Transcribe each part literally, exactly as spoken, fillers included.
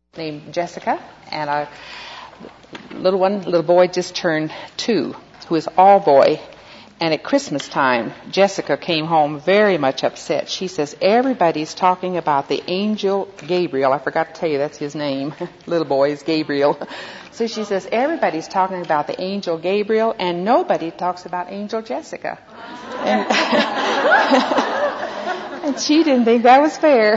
named Jessica, and a little one, little boy just turned two, who is all boy. And at Christmas time, Jessica came home very much upset. She says, everybody's talking about the angel Gabriel. I forgot to tell you that's his name. Little boy is Gabriel. So she says, everybody's talking about the angel Gabriel, and nobody talks about angel Jessica. And, and she didn't think that was fair.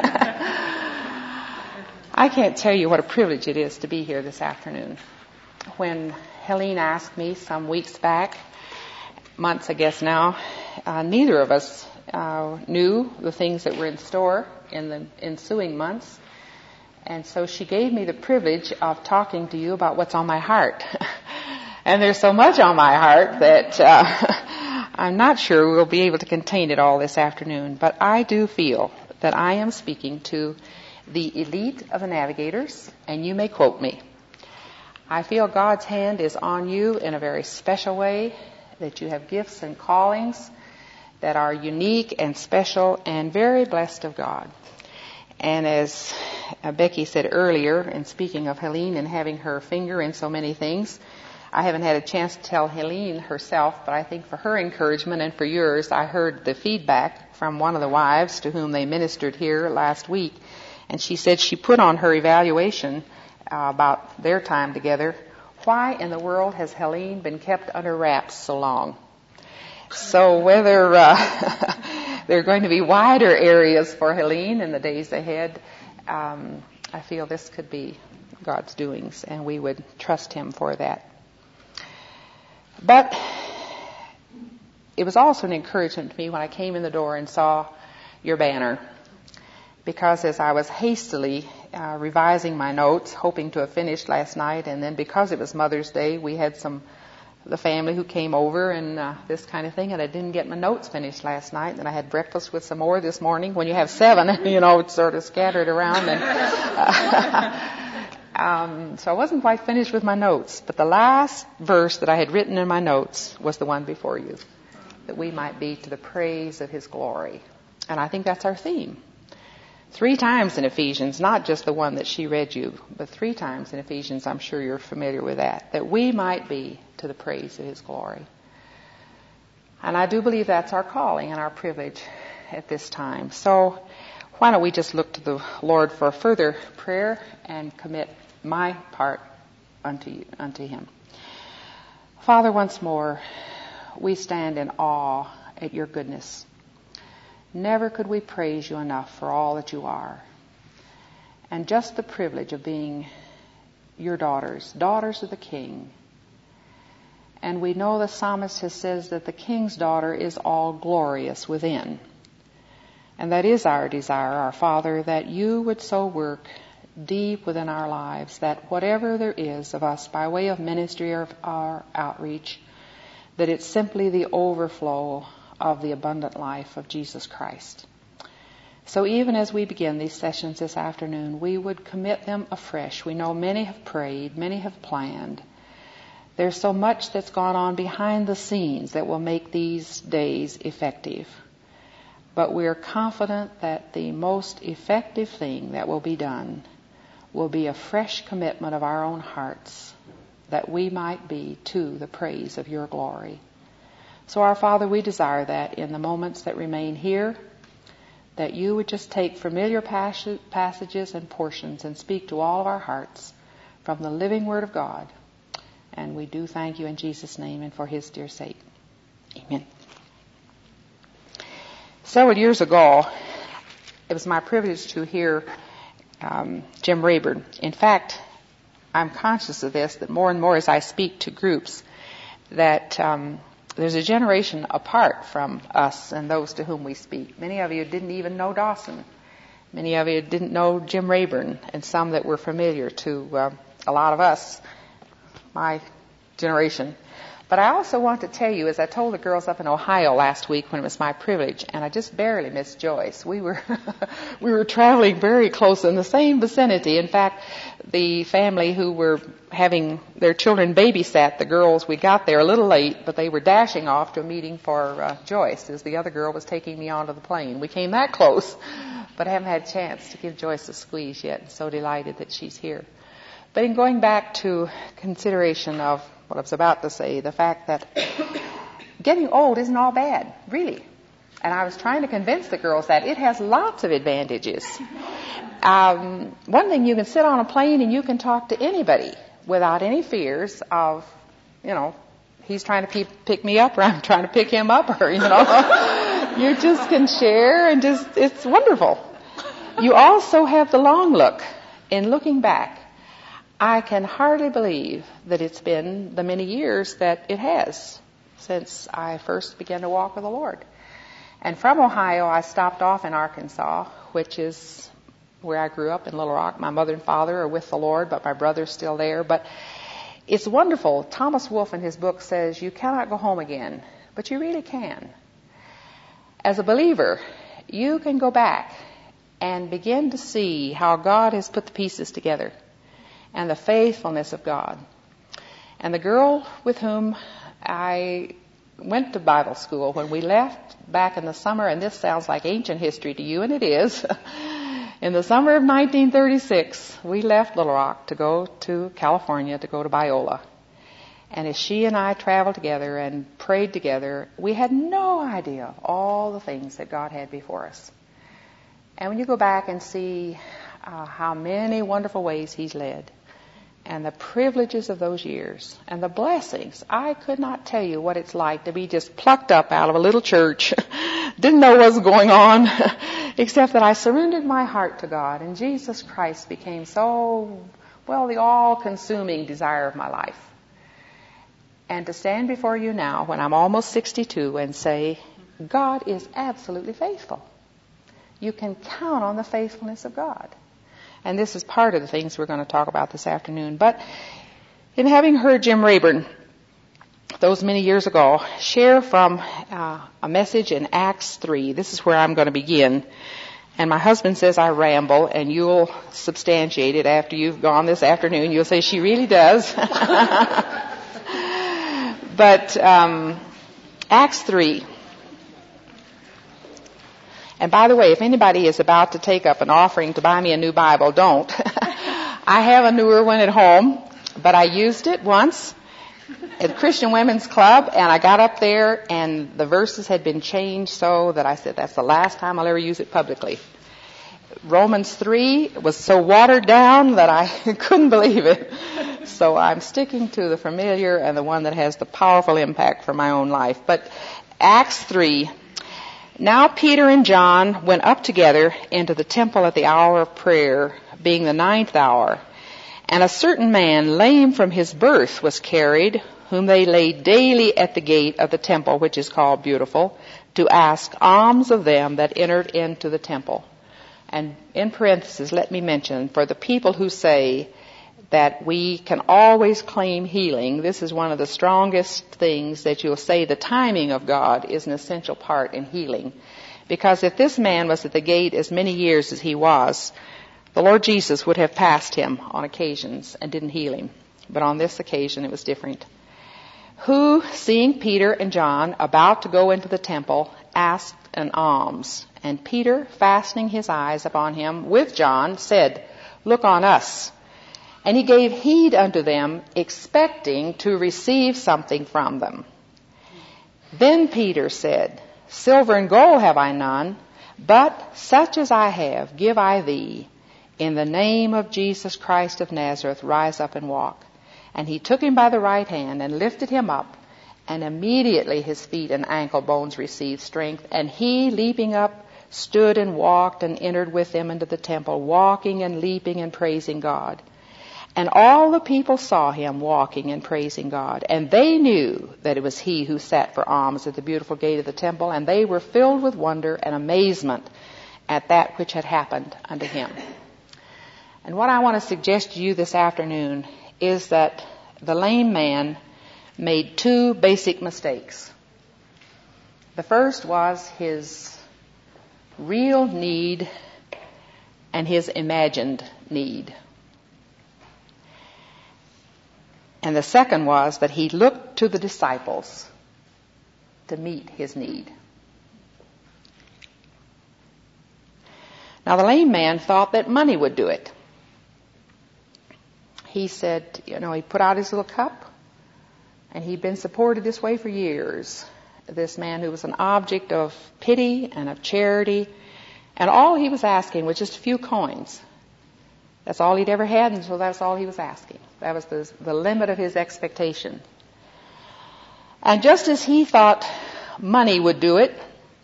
I can't tell you what a privilege it is to be here this afternoon. When Helene asked me some weeks back, months I guess now, uh, neither of us uh, knew the things that were in store in the ensuing months. And so she gave me the privilege of talking to you about what's on my heart. And there's so much on my heart that uh, I'm not sure we'll be able to contain it all this afternoon. But I do feel that I am speaking to the elite of the navigators, and you may quote me. I feel God's hand is on you in a very special way, that you have gifts and callings that are unique and special and very blessed of God. And as Becky said earlier, in speaking of Helene and having her finger in so many things, I haven't had a chance to tell Helene herself, but I think for her encouragement and for yours, I heard the feedback from one of the wives to whom they ministered here last week. And she said she put on her evaluation uh, about their time together, why in the world has Helene been kept under wraps so long? So whether uh, there are going to be wider areas for Helene in the days ahead, um, I feel this could be God's doings, and we would trust Him for that. But it was also an encouragement to me when I came in the door and saw your banner, because as I was hastily uh, revising my notes, hoping to have finished last night, and then because it was Mother's Day, we had some the family who came over and uh, this kind of thing, and I didn't get my notes finished last night, and I had breakfast with some more this morning. When you have seven, you know, it's sort of scattered around, and uh, um, so I wasn't quite finished with my notes. But the last verse that I had written in my notes was the one before you, that we might be to the praise of His glory, and I think that's our theme. Three times in Ephesians, not just the one that she read you, but three times in Ephesians, I'm sure you're familiar with that, that we might be to the praise of His glory. And I do believe that's our calling and our privilege at this time. So why don't we just look to the Lord for further prayer and commit my part unto you, unto Him. Father, once more, we stand in awe at your goodness. Never could we praise you enough for all that you are. And just the privilege of being your daughters, daughters of the King. And we know the psalmist has says that the King's daughter is all glorious within. And that is our desire, our Father, that you would so work deep within our lives that whatever there is of us by way of ministry or our outreach, that it's simply the overflow of the abundant life of Jesus Christ. So even as we begin these sessions this afternoon, we would commit them afresh. We know many have prayed, many have planned. There's so much that's gone on behind the scenes that will make these days effective. But we are confident that the most effective thing that will be done will be a fresh commitment of our own hearts, that we might be to the praise of your glory. So our Father, we desire that in the moments that remain here, that you would just take familiar passages and portions and speak to all of our hearts from the living Word of God. And we do thank you in Jesus' name and for His dear sake. Amen. Several years ago, it was my privilege to hear um, Jim Rayburn. In fact, I'm conscious of this, that more and more as I speak to groups, that um, there's a generation apart from us and those to whom we speak. Many of you didn't even know Dawson. Many of you didn't know Jim Rayburn, and some that were familiar to uh, a lot of us, my generation. But I also want to tell you, as I told the girls up in Ohio last week when it was my privilege, and I just barely missed Joyce. We were we were traveling very close in the same vicinity. In fact, the family who were having their children babysat the girls, we got there a little late, but they were dashing off to a meeting for uh, Joyce as the other girl was taking me onto the plane. We came that close, but I haven't had a chance to give Joyce a squeeze yet. I'm so delighted that she's here. But in going back to consideration of what I was about to say, the fact that getting old isn't all bad, really. And I was trying to convince the girls that it has lots of advantages. Um, one thing, you can sit on a plane and you can talk to anybody without any fears of, you know, he's trying to pe- pick me up or I'm trying to pick him up, or, you know. You just can share and just, it's wonderful. You also have the long look. In looking back, I can hardly believe that it's been the many years that it has since I first began to walk with the Lord. And from Ohio, I stopped off in Arkansas, which is where I grew up in Little Rock. My mother and father are with the Lord, but my brother's still there. But it's wonderful. Thomas Wolfe in his book says, you cannot go home again, but you really can. As a believer, you can go back and begin to see how God has put the pieces together, and the faithfulness of God. And the girl with whom I went to Bible school, when we left back in the summer, and this sounds like ancient history to you, and it is, in the summer of nineteen thirty-six, we left Little Rock to go to California, to go to Biola. And as she and I traveled together and prayed together, we had no idea all the things that God had before us. And when you go back and see uh, how many wonderful ways He's led, and the privileges of those years, and the blessings, I could not tell you what it's like to be just plucked up out of a little church, didn't know what was going on, except that I surrendered my heart to God, and Jesus Christ became so, well, the all-consuming desire of my life. And to stand before you now, when I'm almost sixty-two, and say, God is absolutely faithful. You can count on the faithfulness of God. And this is part of the things we're going to talk about this afternoon. But in having heard Jim Rayburn, those many years ago, share from uh, a message in Acts three, this is where I'm going to begin. And my husband says I ramble, and you'll substantiate it after you've gone this afternoon. You'll say she really does. But um, Acts three. And by the way, if anybody is about to take up an offering to buy me a new Bible, don't. I have a newer one at home, but I used it once at the Christian Women's Club, and I got up there, and the verses had been changed so that I said, that's the last time I'll ever use it publicly. Romans three was so watered down that I couldn't believe it. So I'm sticking to the familiar and the one that has the powerful impact for my own life. But Acts three. Now Peter and John went up together into the temple at the hour of prayer, being the ninth hour. And a certain man, lame from his birth, was carried, whom they laid daily at the gate of the temple, which is called Beautiful, to ask alms of them that entered into the temple. And in parentheses, let me mention, for the people who say that we can always claim healing, this is one of the strongest things that you'll say. The timing of God is an essential part in healing. Because if this man was at the gate as many years as he was, the Lord Jesus would have passed him on occasions and didn't heal him. But on this occasion it was different. Who, seeing Peter and John about to go into the temple, asked an alms. And Peter, fastening his eyes upon him with John, said, Look on us. And he gave heed unto them, expecting to receive something from them. Then Peter said, Silver and gold have I none, but such as I have give I thee. In the name of Jesus Christ of Nazareth, rise up and walk. And he took him by the right hand and lifted him up, and immediately his feet and ankle bones received strength. And he, leaping up, stood and walked and entered with them into the temple, walking and leaping and praising God. And all the people saw him walking and praising God. And they knew that it was he who sat for alms at the beautiful gate of the temple. And they were filled with wonder and amazement at that which had happened unto him. And what I want to suggest to you this afternoon is that the lame man made two basic mistakes. The first was his real need and his imagined need. And the second was that he looked to the disciples to meet his need. Now the lame man thought that money would do it. He said, you know, he put out his little cup, and he'd been supported this way for years. This man who was an object of pity and of charity, and all he was asking was just a few coins. That's all he'd ever had, and so that's all he was asking. That was the, the limit of his expectation. And just as he thought money would do it,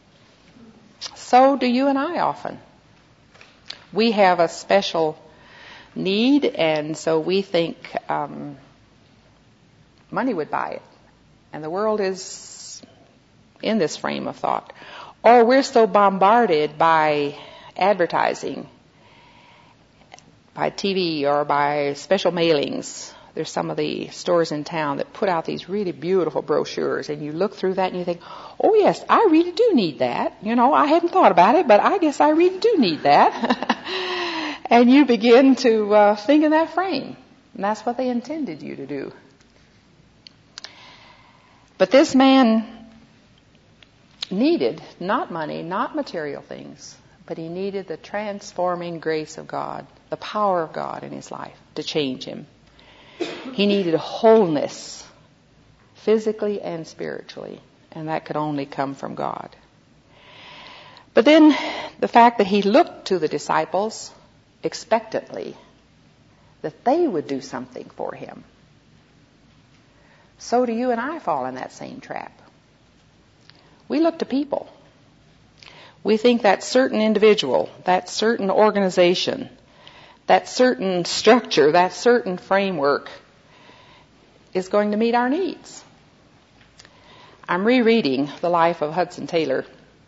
so do you and I often. We have a special need, and so we think um, money would buy it. And the world is in this frame of thought. Or we're so bombarded by advertising, by T V or by special mailings. There's some of the stores in town that put out these really beautiful brochures, and you look through that and you think, oh yes, I really do need that. You know, I hadn't thought about it, but I guess I really do need that. And you begin to uh, think in that frame. And that's what they intended you to do. But this man needed not money, not material things, but he needed the transforming grace of God, the power of God in his life to change him. He needed wholeness, physically and spiritually, and that could only come from God. But then the fact that he looked to the disciples expectantly, that they would do something for him. So do you and I fall in that same trap. We look to people. We think that certain individual, that certain organization, that certain structure, that certain framework is going to meet our needs. I'm rereading the life of Hudson Taylor.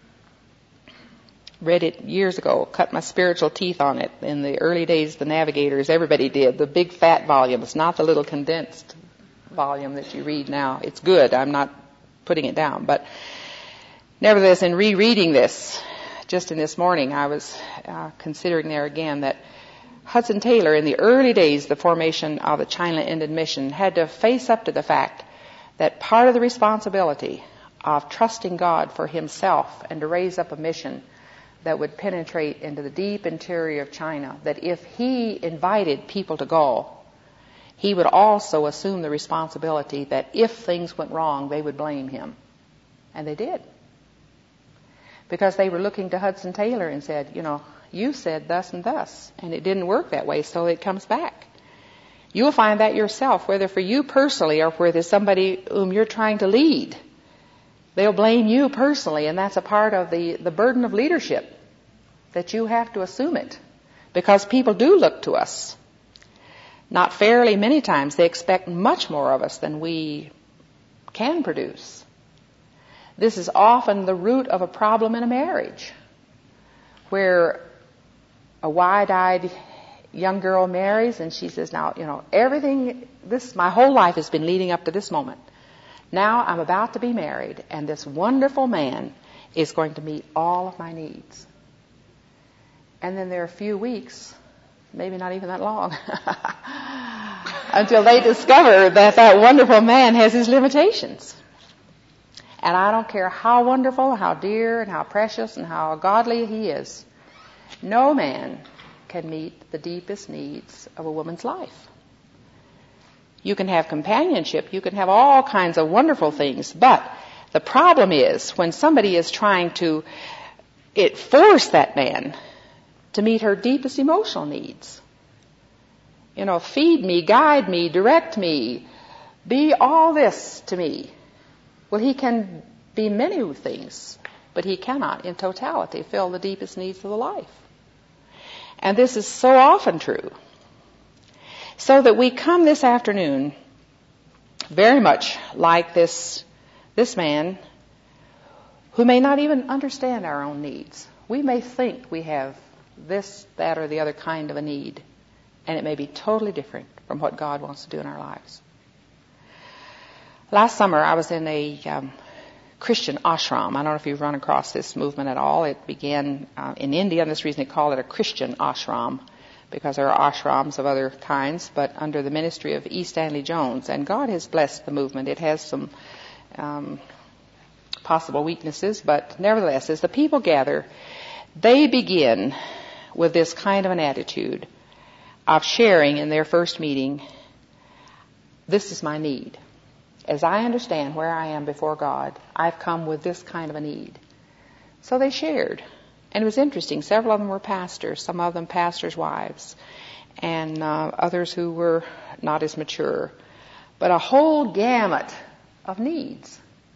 Read it years ago, cut my spiritual teeth on it. In the early days, the Navigators, everybody did. The big fat volume. It's not the little condensed volume that you read now. It's good. I'm not putting it down. But nevertheless, in rereading this, just in this morning, I was uh, considering there again that Hudson Taylor, in the early days, the formation of the China Inland Mission, had to face up to the fact that part of the responsibility of trusting God for himself and to raise up a mission that would penetrate into the deep interior of China, that if he invited people to go, he would also assume the responsibility that if things went wrong, they would blame him. And they did. Because they were looking to Hudson Taylor and said, you know, you said thus and thus, and it didn't work that way, so it comes back. You'll find that yourself, whether for you personally or whether somebody whom you're trying to lead. They'll blame you personally, and that's a part of the, the burden of leadership, that you have to assume it. Because people do look to us. Not fairly many times. They expect much more of us than we can produce. This is often the root of a problem in a marriage, where a wide-eyed young girl marries and she says, now, you know, everything, this, my whole life has been leading up to this moment. Now I'm about to be married, and this wonderful man is going to meet all of my needs. And then there are a few weeks, maybe not even that long, until they discover that that wonderful man has his limitations. And I don't care how wonderful, how dear, and how precious, and how godly he is. No man can meet the deepest needs of a woman's life. You can have companionship, you can have all kinds of wonderful things, but the problem is when somebody is trying to it force that man to meet her deepest emotional needs. You know, feed me, guide me, direct me, be all this to me. Well, he can be many things, but he cannot in totality fill the deepest needs of the life. And this is so often true. So that we come this afternoon very much like this, this man who may not even understand our own needs. We may think we have this, that, or the other kind of a need, and it may be totally different from what God wants to do in our lives. Last summer I was in a um, Christian ashram. I don't know if you've run across this movement at all. It began uh, in India, and this reason they call it a Christian ashram, because there are ashrams of other kinds, but under the ministry of E. Stanley Jones. And God has blessed the movement. It has some um, possible weaknesses, but nevertheless, as the people gather, they begin with this kind of an attitude of sharing in their first meeting, this is my need. As I understand where I am before God, I've come with this kind of a need. So they shared. And it was interesting. Several of them were pastors, some of them pastors' wives, and uh, others who were not as mature. But a whole gamut of needs.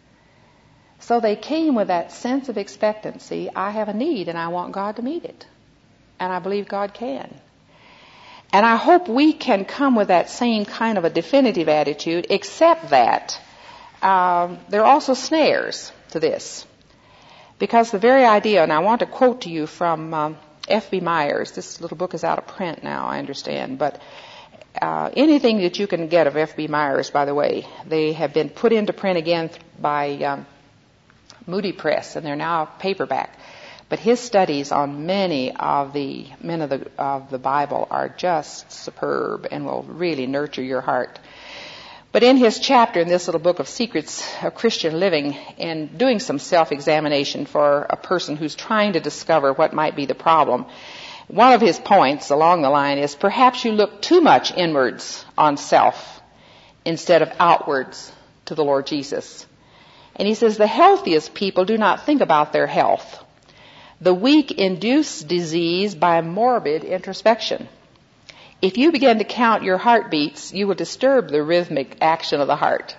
So they came with that sense of expectancy. I have a need and I want God to meet it. And I believe God can. And I hope we can come with that same kind of a definitive attitude, except that um, there are also snares to this. Because the very idea, and I want to quote to you from um, F B Myers. This little book is out of print now, I understand. But uh, anything that you can get of F B Myers, by the way, they have been put into print again by um, Moody Press, and they're now paperback. But his studies on many of the men of the, of the Bible are just superb and will really nurture your heart. But in his chapter in this little book of Secrets of Christian Living, and doing some self-examination for a person who's trying to discover what might be the problem, one of his points along the line is, perhaps you look too much inwards on self instead of outwards to the Lord Jesus. And he says the healthiest people do not think about their health. The weak induce disease by morbid introspection. If you begin to count your heartbeats, you will disturb the rhythmic action of the heart.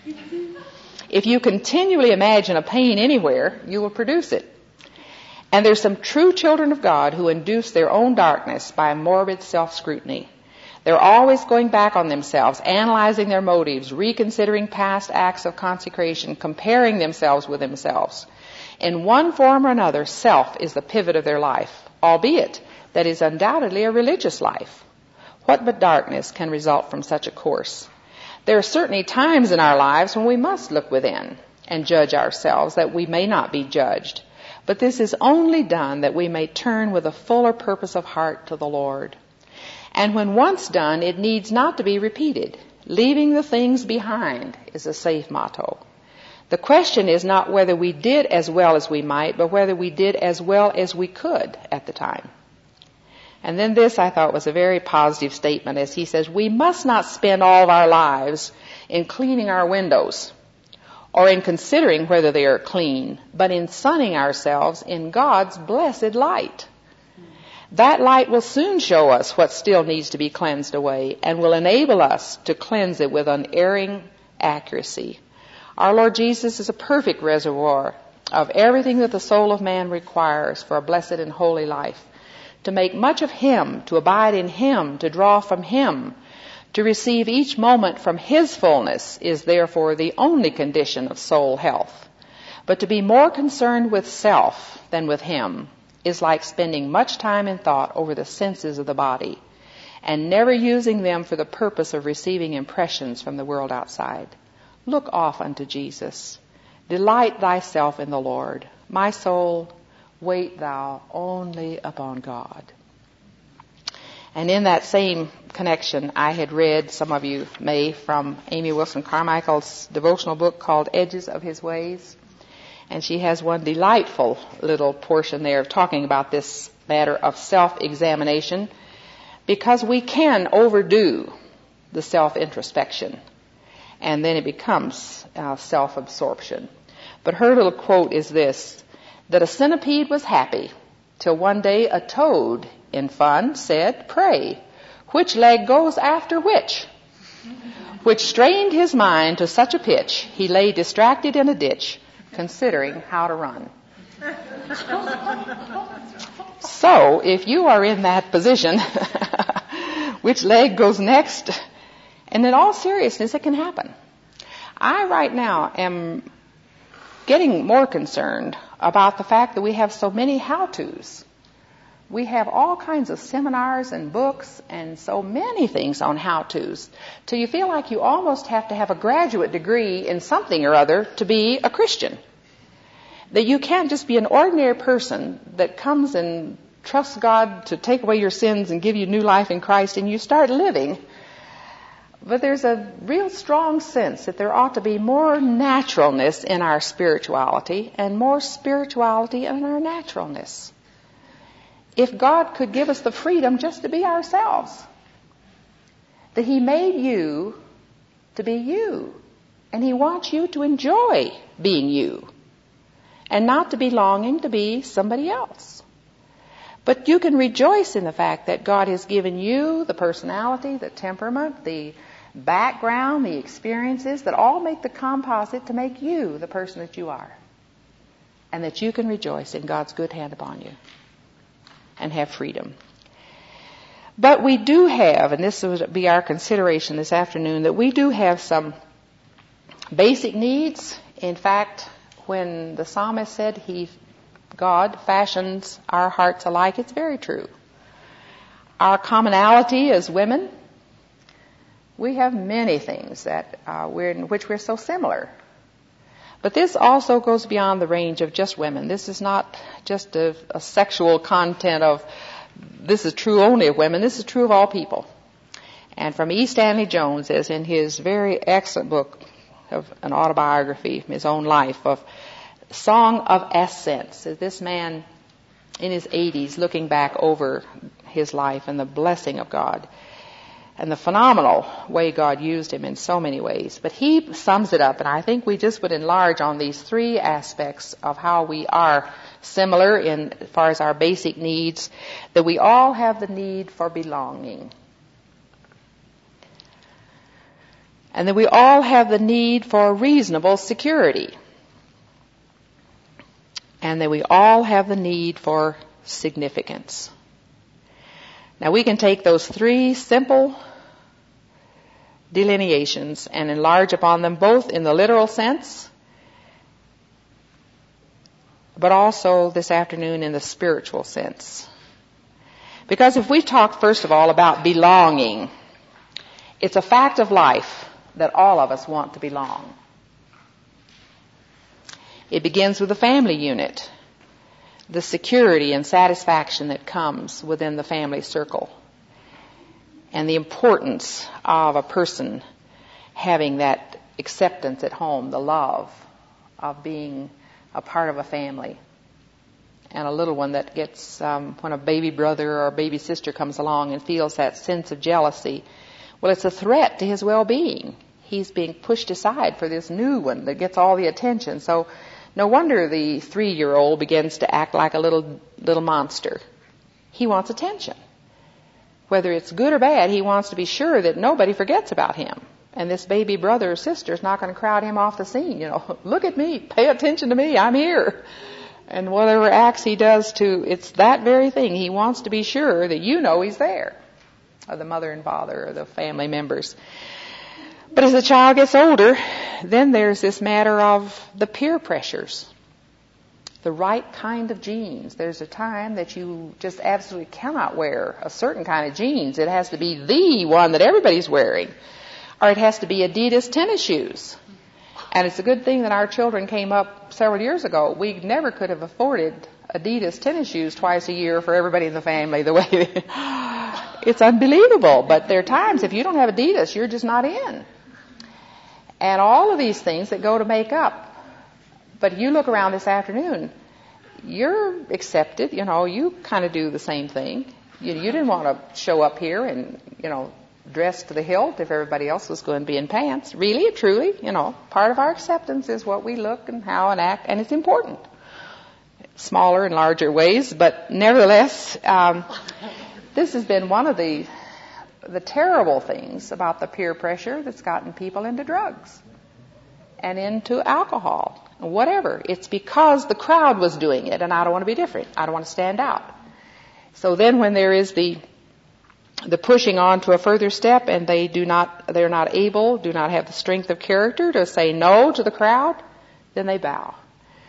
If you continually imagine a pain anywhere, you will produce it. And there's some true children of God who induce their own darkness by morbid self-scrutiny. They're always going back on themselves, analyzing their motives, reconsidering past acts of consecration, comparing themselves with themselves. In one form or another, self is the pivot of their life, albeit that is undoubtedly a religious life. What but darkness can result from such a course? There are certainly times in our lives when we must look within and judge ourselves that we may not be judged. But this is only done that we may turn with a fuller purpose of heart to the Lord. And when once done, it needs not to be repeated. Leaving the things behind is a safe motto. The question is not whether we did as well as we might, but whether we did as well as we could at the time. And then this I thought was a very positive statement, as he says, we must not spend all of our lives in cleaning our windows or in considering whether they are clean, but in sunning ourselves in God's blessed light. That light will soon show us what still needs to be cleansed away and will enable us to cleanse it with unerring accuracy. Our Lord Jesus is a perfect reservoir of everything that the soul of man requires for a blessed and holy life. To make much of Him, to abide in Him, to draw from Him, to receive each moment from His fullness is therefore the only condition of soul health. But to be more concerned with self than with Him is like spending much time in thought over the senses of the body and never using them for the purpose of receiving impressions from the world outside. Look off unto Jesus. Delight thyself in the Lord. My soul, wait thou only upon God. And in that same connection, I had read, some of you may, from Amy Wilson Carmichael's devotional book called Edges of His Ways. And she has one delightful little portion there of talking about this matter of self-examination, because we can overdo the self-introspection, and then it becomes uh, self-absorption. But her little quote is this, that a centipede was happy till one day a toad in fun said, pray, which leg goes after which? Which strained his mind to such a pitch, he lay distracted in a ditch, considering how to run. So, if you are in that position, which leg goes next? And in all seriousness, it can happen. I right now am getting more concerned about the fact that we have so many how-tos We have all kinds of seminars and books and so many things on how-tos, till you feel like you almost have to have a graduate degree in something or other to be a Christian. That you can't just be an ordinary person that comes and trusts God to take away your sins and give you new life in Christ, and you start living. But there's a real strong sense that there ought to be more naturalness in our spirituality and more spirituality in our naturalness. If God could give us the freedom just to be ourselves, that He made you to be you, and He wants you to enjoy being you, and not to be longing to be somebody else. But you can rejoice in the fact that God has given you the personality, the temperament, the background, the experiences that all make the composite to make you the person that you are, and that you can rejoice in God's good hand upon you and have freedom. But we do have, and this would be our consideration this afternoon, that we do have some basic needs. In fact, when the psalmist said he, God fashions our hearts alike, it's very true. Our commonality as women, we have many things that uh, we're in which we're so similar. But this also goes beyond the range of just women. This is not just a, a sexual content of, this is true only of women. This is true of all people. And from E. Stanley Jones, as in his very excellent book of an autobiography, his own life, of Song of Ascents, is this man in his eighties looking back over his life and the blessing of God and the phenomenal way God used him in so many ways. But he sums it up, and I think we just would enlarge on these three aspects of how we are similar in as far as our basic needs, that we all have the need for belonging. And that we all have the need for reasonable security. And that we all have the need for significance. Now we can take those three simple delineations and enlarge upon them both in the literal sense, but also this afternoon in the spiritual sense. Because if we talk first of all about belonging, it's a fact of life that all of us want to belong. It begins with the family unit, the security and satisfaction that comes within the family circle, and the importance of a person having that acceptance at home, the love of being a part of a family. And a little one that gets, um, when a baby brother or a baby sister comes along and feels that sense of jealousy, well, it's a threat to his well-being. He's being pushed aside for this new one that gets all the attention. So no wonder the three-year-old begins to act like a little little monster. He wants attention. Whether it's good or bad, he wants to be sure that nobody forgets about him. And this baby brother or sister is not going to crowd him off the scene. You know, look at me, pay attention to me, I'm here. And whatever acts he does to, it's that very thing. He wants to be sure that you know he's there, or the mother and father or the family members. But as the child gets older, then there's this matter of the peer pressures. The right kind of jeans. There's a time that you just absolutely cannot wear a certain kind of jeans. It has to be the one that everybody's wearing. Or it has to be Adidas tennis shoes. And it's a good thing that our children came up several years ago. We never could have afforded Adidas tennis shoes twice a year for everybody in the family. The way they, it's unbelievable. But there are times if you don't have Adidas, you're just not in. And all of these things that go to make up. But you look around this afternoon, you're accepted, you know, you kind of do the same thing. You, you didn't want to show up here and, you know, dress to the hilt if everybody else was going to be in pants. Really, truly, you know, part of our acceptance is what we look and how and act, and it's important. Smaller and larger ways, but nevertheless, um, this has been one of the the terrible things about the peer pressure that's gotten people into drugs and into alcohol. Whatever. It's because the crowd was doing it, and I don't want to be different. I don't want to stand out. So then when there is the the pushing on to a further step, and they do not, they're not able, do not have the strength of character to say no to the crowd, then they bow.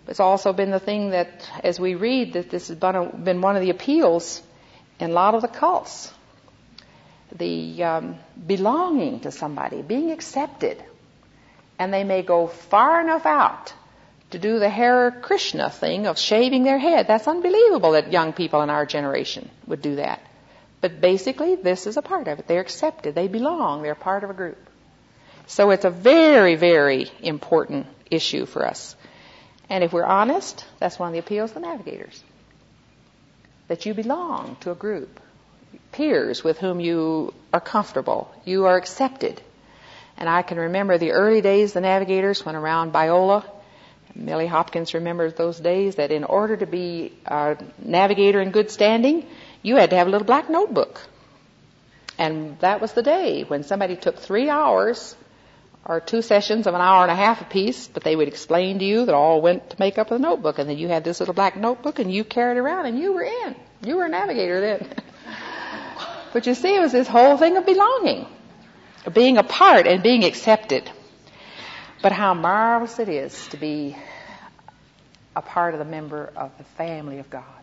It's also been the thing that, as we read, that this has been one of the appeals in a lot of the cults. The um, belonging to somebody, being accepted. And they may go far enough out to do the Hare Krishna thing of shaving their head. That's unbelievable that young people in our generation would do that. But basically, this is a part of it. They're accepted. They belong. They're part of a group. So it's a very, very important issue for us. And if we're honest, that's one of the appeals of the navigators. That you belong to a group. Peers with whom you are comfortable. You are accepted. And I can remember the early days the navigators went around Biola. Millie Hopkins remembers those days that in order to be a navigator in good standing, you had to have a little black notebook. And that was the day when somebody took three hours or two sessions of an hour and a half apiece, but they would explain to you that all went to make up the notebook. And then you had this little black notebook and you carried it around and you were in. You were a navigator then. But you see, it was this whole thing of belonging, of being a part and being accepted. But how marvelous it is to be a part of the member of the family of God.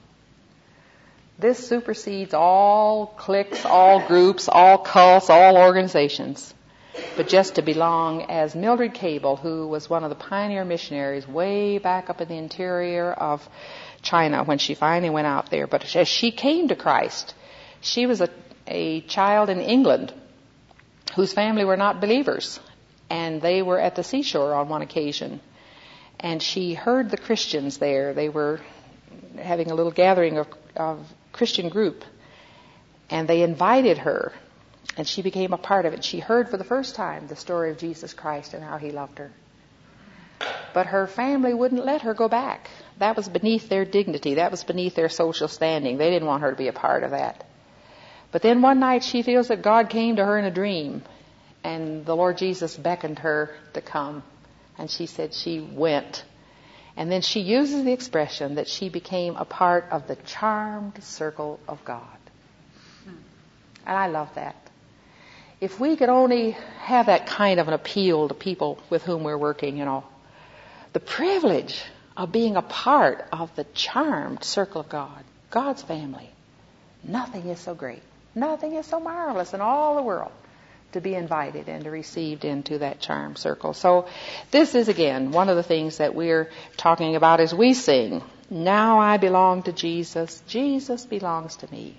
This supersedes all cliques, all groups, all cults, all organizations. But just to belong, as Mildred Cable, who was one of the pioneer missionaries way back up in the interior of China when she finally went out there. But as she came to Christ, she was a, a child in England whose family were not believers. And they were at the seashore on one occasion. And she heard the Christians there. They were having a little gathering of, of Christian group. And they invited her. And she became a part of it. She heard for the first time the story of Jesus Christ and how he loved her. But her family wouldn't let her go back. That was beneath their dignity. That was beneath their social standing. They didn't want her to be a part of that. But then one night she feels that God came to her in a dream. And the Lord Jesus beckoned her to come. And she said she went. And then she uses the expression that she became a part of the charmed circle of God. And I love that. If we could only have that kind of an appeal to people with whom we're working, you know. The privilege of being a part of the charmed circle of God. God's family. Nothing is so great. Nothing is so marvelous in all the world to be invited and to received into that charm circle. So this is, again, one of the things that we're talking about as we sing, "Now I belong to Jesus, Jesus belongs to me.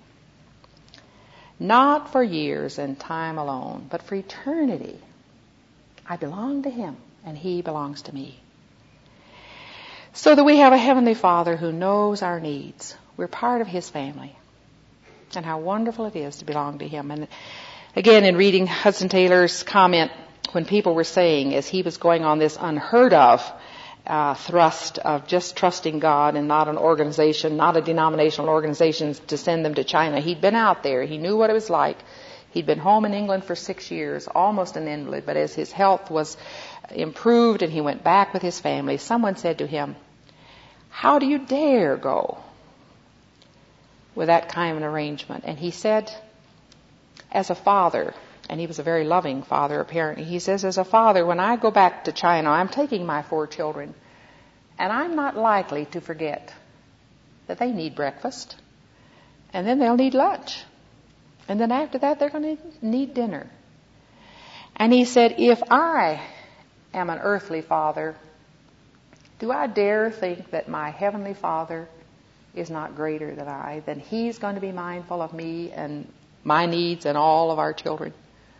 Not for years and time alone, but for eternity. I belong to him, and he belongs to me." So that we have a Heavenly Father who knows our needs. We're part of his family. And how wonderful it is to belong to him. And again, in reading Hudson Taylor's comment, when people were saying, as he was going on this unheard of uh, thrust of just trusting God and not an organization, not a denominational organization to send them to China. He'd been out there. He knew what it was like. He'd been home in England for six years, almost an invalid. But as his health was improved and he went back with his family, someone said to him, "How do you dare go with that kind of an arrangement?" And he said, as a father, and he was a very loving father apparently, he says, as a father, when I go back to China, I'm taking my four children, and I'm not likely to forget that they need breakfast, and then they'll need lunch, and then after that they're going to need dinner. And he said, if I am an earthly father, do I dare think that my heavenly Father is not greater than I, then he's going to be mindful of me and my needs and all of our children?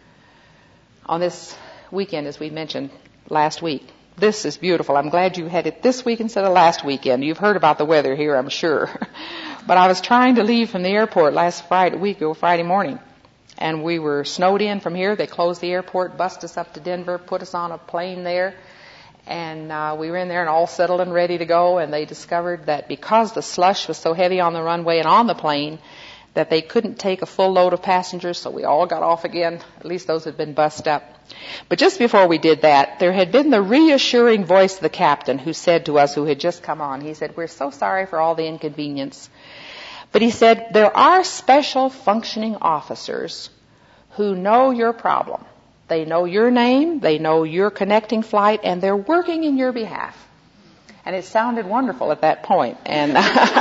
On this weekend, as we mentioned last week, this is beautiful. I'm glad you had it this week instead of last weekend. You've heard about the weather here, I'm sure. But I was trying to leave from the airport last Friday week, or Friday morning, and we were snowed in from here. They closed the airport, bussed us up to Denver, put us on a plane there, and uh, we were in there and all settled and ready to go. And they discovered that because the slush was so heavy on the runway and on the plane, that they couldn't take a full load of passengers, so we all got off again. At least those had been bussed up. But just before we did that, there had been the reassuring voice of the captain who said to us, who had just come on, he said, "We're so sorry for all the inconvenience." But he said, there are special functioning officers who know your problem. They know your name, they know your connecting flight, and they're working in your behalf. And it sounded wonderful at that point. And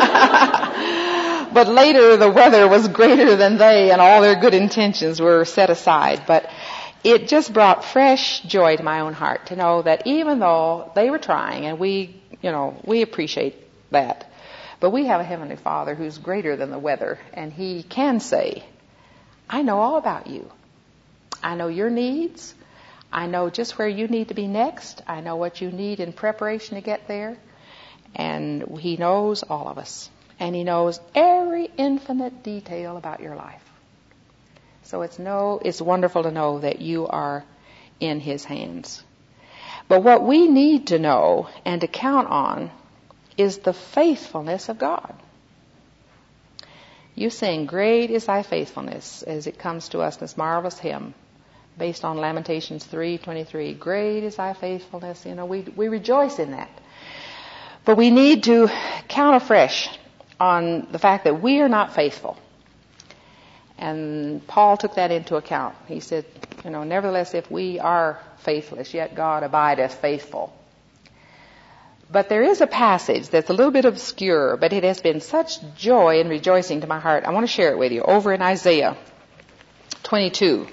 but later the weather was greater than they, and all their good intentions were set aside. But it just brought fresh joy to my own heart to know that even though they were trying, and we, you know, we appreciate that, but we have a Heavenly Father who's greater than the weather, and He can say, I know all about you. I know your needs. I know just where you need to be next. I know what you need in preparation to get there. And He knows all of us. And He knows every infinite detail about your life. So it's no, it's wonderful to know that you are in His hands. But what we need to know and to count on is the faithfulness of God. You sing, great is thy faithfulness, as it comes to us in this marvelous hymn based on Lamentations three twenty-three. Great is thy faithfulness. You know, we, we rejoice in that. But we need to count afresh on the fact that we are not faithful. And Paul took that into account. He said, you know, nevertheless, if we are faithless, yet God abideth faithful. But there is a passage that's a little bit obscure, but it has been such joy and rejoicing to my heart. I want to share it with you. Over in Isaiah twenty-two.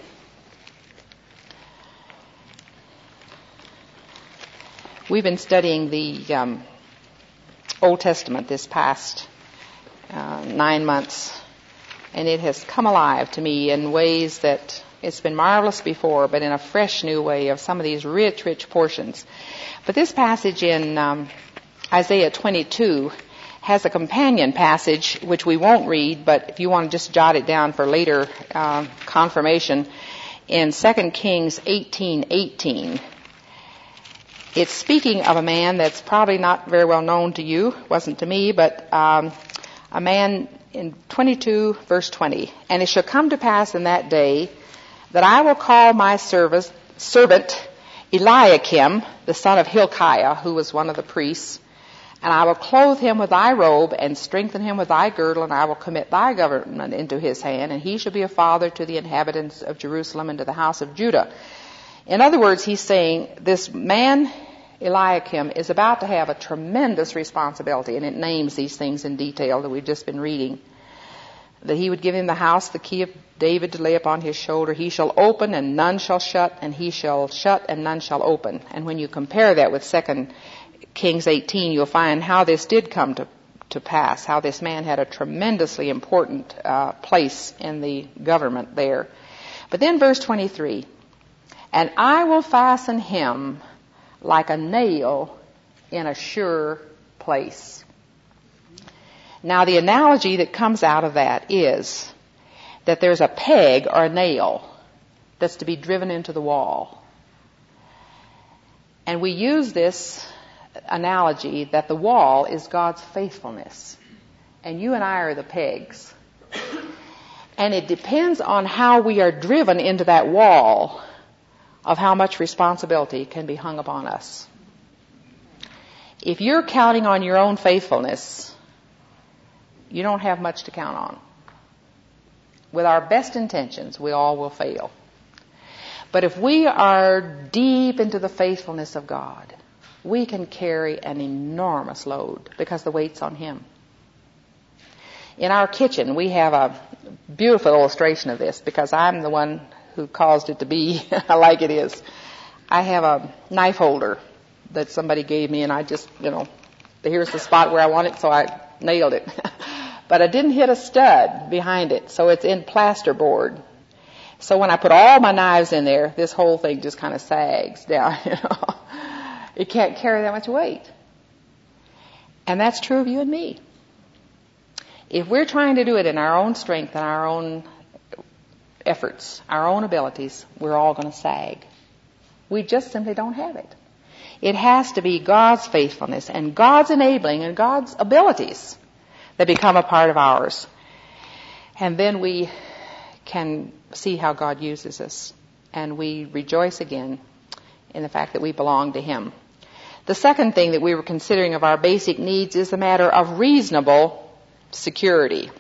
We've been studying the um, Old Testament this past uh, nine months, and it has come alive to me in ways that it's been marvelous before, but in a fresh new way of some of these rich, rich portions. But this passage in um, Isaiah twenty-two has a companion passage, which we won't read, but if you want to just jot it down for later uh, confirmation, in Second Kings eighteen eighteen. It's speaking of a man that's probably not very well known to you, wasn't to me, but um, a man in twenty-two, verse twenty. And it shall come to pass in that day that I will call my service, servant Eliakim, the son of Hilkiah, who was one of the priests, and I will clothe him with thy robe and strengthen him with thy girdle, and I will commit thy government into his hand, and he shall be a father to the inhabitants of Jerusalem and to the house of Judah. In other words, he's saying this man, Eliakim, is about to have a tremendous responsibility, and it names these things in detail that we've just been reading. That he would give him the house, the key of David to lay upon his shoulder. He shall open and none shall shut, and he shall shut and none shall open. And when you compare that with Second Kings eighteen, you'll find how this did come to, to pass, how this man had a tremendously important uh, place in the government there. But then verse twenty-three, and I will fasten him like a nail in a sure place. Now, the analogy that comes out of that is that there's a peg or a nail that's to be driven into the wall. And we use this analogy that the wall is God's faithfulness. And you and I are the pegs. And it depends on how we are driven into that wall of how much responsibility can be hung upon us. If you're counting on your own faithfulness, you don't have much to count on. With our best intentions, we all will fail. But if we are deep into the faithfulness of God, we can carry an enormous load because the weight's on Him. In our kitchen, we have a beautiful illustration of this because I'm the one who caused it to be like it is. I have a knife holder that somebody gave me, and I just, you know, here's the spot where I want it, so I nailed it. But I didn't hit a stud behind it, so it's in plasterboard. So when I put all my knives in there, this whole thing just kind of sags down, you know. It can't carry that much weight. And that's true of you and me. If we're trying to do it in our own strength and our own efforts, our own abilities, we're all going to sag. We just simply don't have it. It has to be God's faithfulness and God's enabling and God's abilities that become a part of ours. And then we can see how God uses us. And we rejoice again in the fact that we belong to Him. The second thing that we were considering of our basic needs is the matter of reasonable security.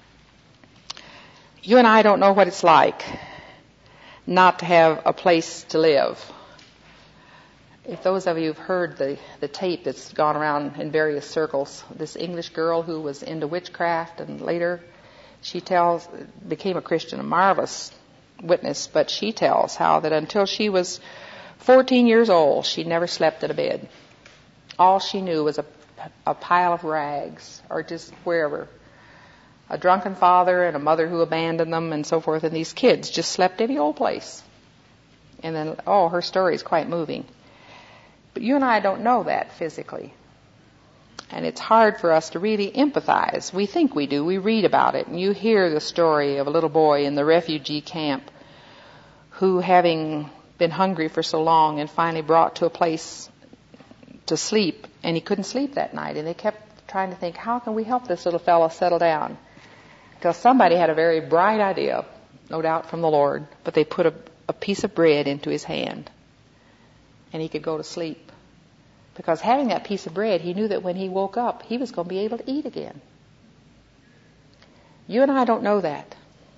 You and I don't know what it's like not to have a place to live. If those of you who've heard the, the tape that's gone around in various circles, this English girl who was into witchcraft and later she tells, became a Christian, a marvelous witness, but she tells how that until she was fourteen years old, she never slept in a bed. All she knew was a, a pile of rags, or just wherever. A drunken father and a mother who abandoned them and so forth, and these kids just slept any old place. And then, oh, her story is quite moving. But you and I don't know that physically. And it's hard for us to really empathize. We think we do. We read about it. And you hear the story of a little boy in the refugee camp who, having been hungry for so long and finally brought to a place to sleep, and he couldn't sleep that night. And they kept trying to think, how can we help this little fellow settle down? Until somebody had a very bright idea, no doubt from the Lord, but they put a, a piece of bread into his hand. And he could go to sleep. Because having that piece of bread, he knew that when he woke up, he was going to be able to eat again. You and I don't know that.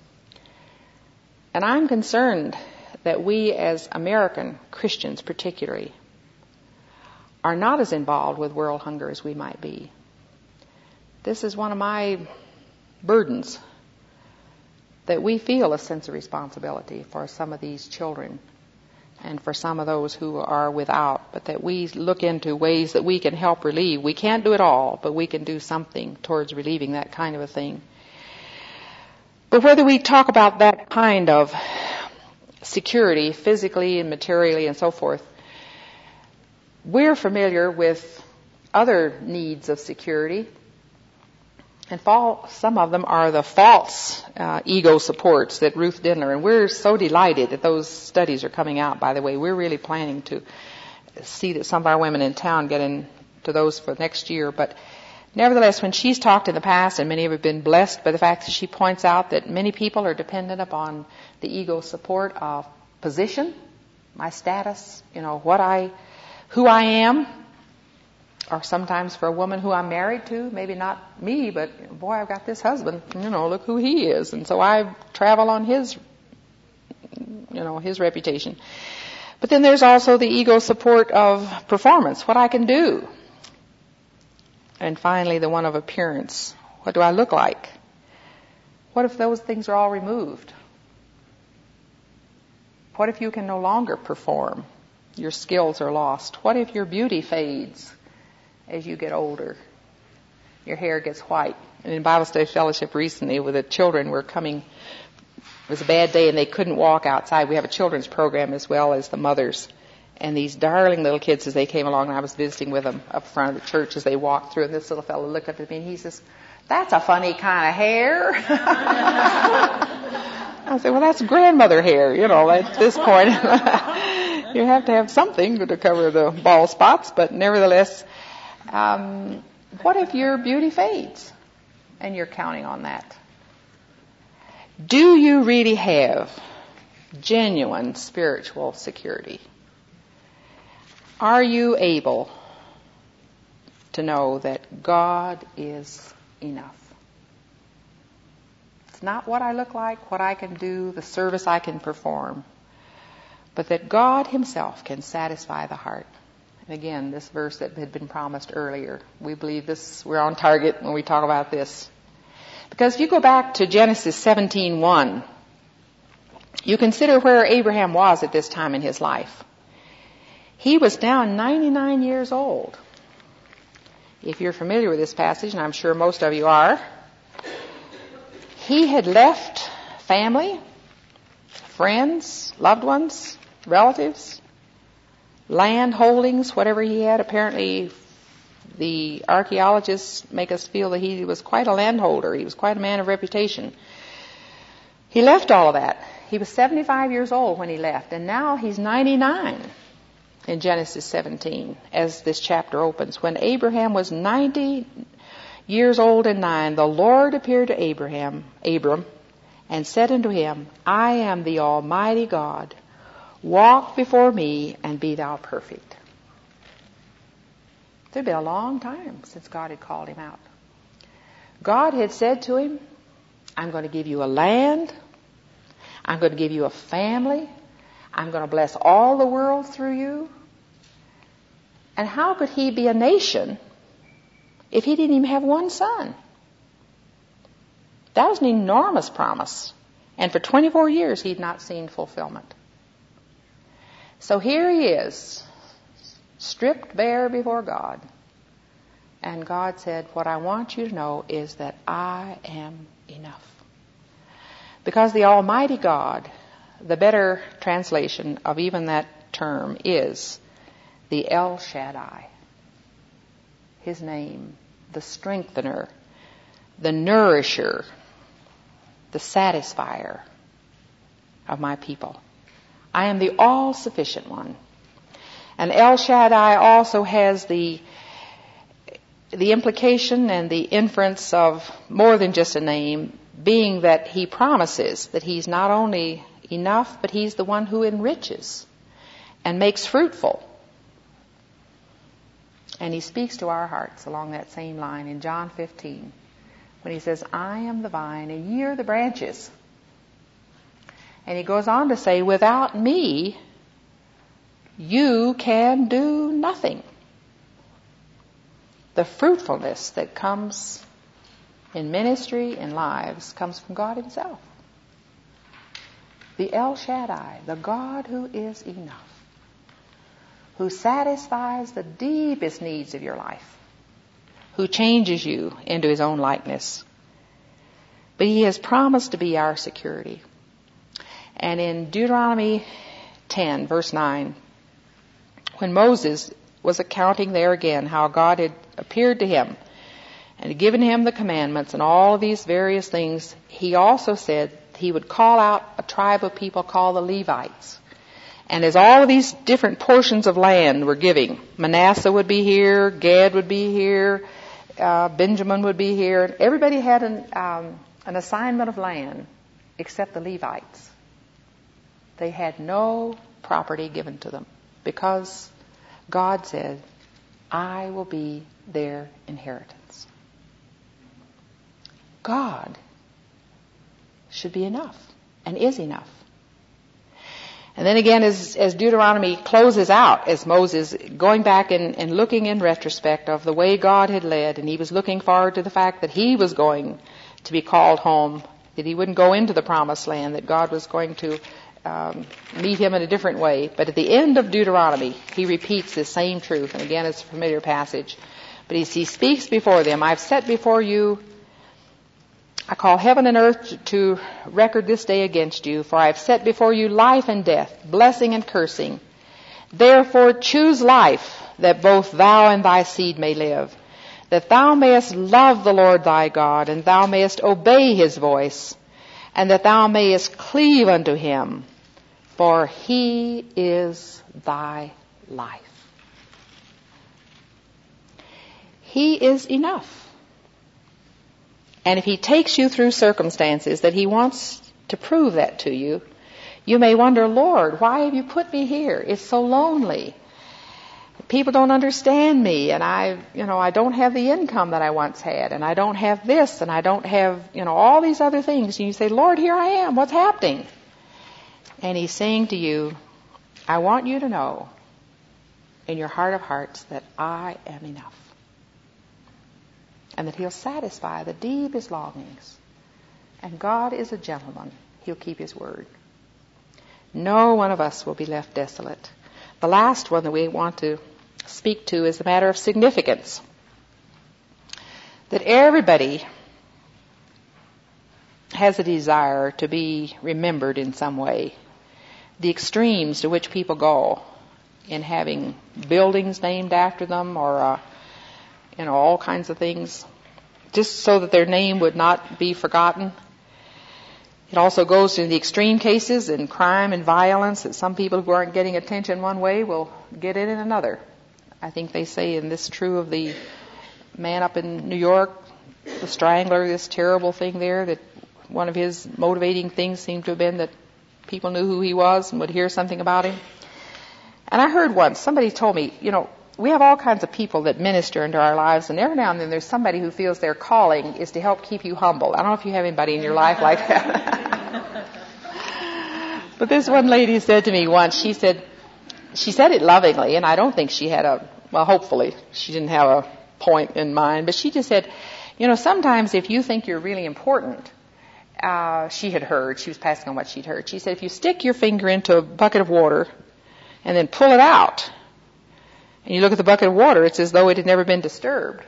And I'm concerned that we as American Christians particularly are not as involved with world hunger as we might be. This is one of my burdens, that we feel a sense of responsibility for some of these children and for some of those who are without, but that we look into ways that we can help relieve. We can't do it all, but we can do something towards relieving that kind of a thing. But whether we talk about that kind of security, physically and materially and so forth, we're familiar with other needs of security. And fall, some of them are the false uh, ego supports that Ruth Dindler, and we're so delighted that those studies are coming out, by the way. We're really planning to see that some of our women in town get into those for next year. But nevertheless, when she's talked in the past, and many have been blessed by the fact that she points out that many people are dependent upon the ego support of position, my status, you know, what I, who I am. Or sometimes for a woman who I'm married to, maybe not me, but boy, I've got this husband, you know, look who he is. And so I travel on his, you know, his reputation. But then there's also the ego support of performance, what I can do. And finally, the one of appearance. What do I look like? What if those things are all removed? What if you can no longer perform? Your skills are lost. What if your beauty fades as you get older? Your hair gets white. And in Bible Study Fellowship recently, with the children were coming, it was a bad day and they couldn't walk outside. We have a children's program as well as the mothers. And these darling little kids, as they came along, and I was visiting with them up front of the church as they walked through, and this little fellow looked up at me and he says, "That's a funny kind of hair." I said, "Well, that's grandmother hair, you know, at this point." You have to have something to cover the bald spots, but nevertheless, Um, what if your beauty fades and you're counting on that? Do you really have genuine spiritual security? Are you able to know that God is enough? It's not what I look like, what I can do, the service I can perform, but that God Himself can satisfy the heart. And again, this verse that had been promised earlier, we believe this, we're on target when we talk about this. Because if you go back to Genesis seventeen one, you consider where Abraham was at this time in his life. He was now ninety-nine years old. If you're familiar with this passage, and I'm sure most of you are, he had left family, friends, loved ones, relatives, land holdings, whatever he had. Apparently, the archaeologists make us feel that he was quite a landholder. He was quite a man of reputation. He left all of that. He was seventy-five years old when he left, and now he's ninety-nine in Genesis seventeen, as this chapter opens. When Abraham was ninety years old and nine, the Lord appeared to Abraham, Abram, and said unto him, "I am the Almighty God. Walk before me and be thou perfect." It had been a long time since God had called him out. God had said to him, "I'm going to give you a land. I'm going to give you a family. I'm going to bless all the world through you. And how could he be a nation if he didn't even have one son? That was an enormous promise. And for twenty-four years, he'd not seen fulfillment. So here he is, stripped bare before God. And God said, what I want you to know is that I am enough. Because the Almighty God, the better translation of even that term is the El Shaddai. His name, the strengthener, the nourisher, the satisfier of my people. I am the all-sufficient one. And El Shaddai also has the the implication and the inference of more than just a name, being that he promises that he's not only enough, but he's the one who enriches and makes fruitful. And he speaks to our hearts along that same line in John fifteen, when he says, I am the vine and ye are the branches. And he goes on to say, without me, you can do nothing. The fruitfulness that comes in ministry and lives comes from God himself. The El Shaddai, the God who is enough, who satisfies the deepest needs of your life, who changes you into his own likeness. But he has promised to be our security. And in Deuteronomy ten, verse nine, when Moses was accounting there again how God had appeared to him and had given him the commandments and all of these various things, he also said he would call out a tribe of people called the Levites. And as all of these different portions of land were giving, Manasseh would be here, Gad would be here, uh, Benjamin would be here. Everybody had an, um, an assignment of land except the Levites. They had no property given to them because God said, I will be their inheritance. God should be enough and is enough. And then again, as, as Deuteronomy closes out, as Moses going back and, and looking in retrospect of the way God had led, and he was looking forward to the fact that he was going to be called home, that he wouldn't go into the promised land, that God was going to um, meet him in a different way. But at the end of Deuteronomy, he repeats this same truth. And again, it's a familiar passage. But he, he speaks before them, I've set before you, I call heaven and earth to record this day against you, for I have set before you life and death, blessing and cursing. Therefore choose life, that both thou and thy seed may live, that thou mayest love the Lord thy God, and thou mayest obey his voice, and that thou mayest cleave unto him, for he is thy life. He is enough. And if he takes you through circumstances that he wants to prove that to you, you may wonder, Lord, why have you put me here? It's so lonely. People don't understand me, and I, you know, I don't have the income that I once had, and I don't have this, and I don't have, you know, all these other things. And you say, Lord, here I am. What's happening? And he's saying to you, I want you to know in your heart of hearts that I am enough. And that he'll satisfy the deepest longings. And God is a gentleman. He'll keep his word. No one of us will be left desolate. The last one that we want to speak to is a matter of significance. That everybody has a desire to be remembered in some way. The extremes to which people go in having buildings named after them or uh, you know, all kinds of things, just so that their name would not be forgotten. It also goes to the extreme cases in crime and violence, that some people who aren't getting attention one way will get it in another. I think they say, and this is true of the man up in New York, the Strangler, this terrible thing there, that one of his motivating things seemed to have been that people knew who he was and would hear something about him. And I heard once, somebody told me, you know, we have all kinds of people that minister into our lives, and every now and then there's somebody who feels their calling is to help keep you humble. I don't know if you have anybody in your life like that. But this one lady said to me once, she said, she said it lovingly, and I don't think she had a well, hopefully, she didn't have a point in mind, but she just said, you know, sometimes if you think you're really important, uh, she had heard, she was passing on what she'd heard. She said, if you stick your finger into a bucket of water and then pull it out, and you look at the bucket of water, it's as though it had never been disturbed.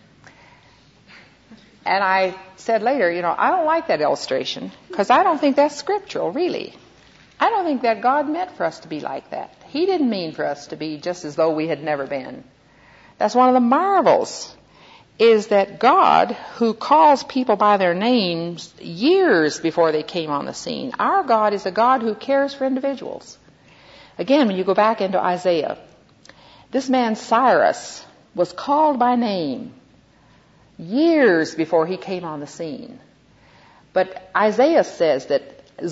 And I said later, you know, I don't like that illustration because I don't think that's scriptural, really. I don't think that God meant for us to be like that. He didn't mean for us to be just as though we had never been. That's one of the marvels, is that God, who calls people by their names years before they came on the scene, our God is a God who cares for individuals. Again, when you go back into Isaiah, this man Cyrus was called by name years before he came on the scene. But Isaiah says that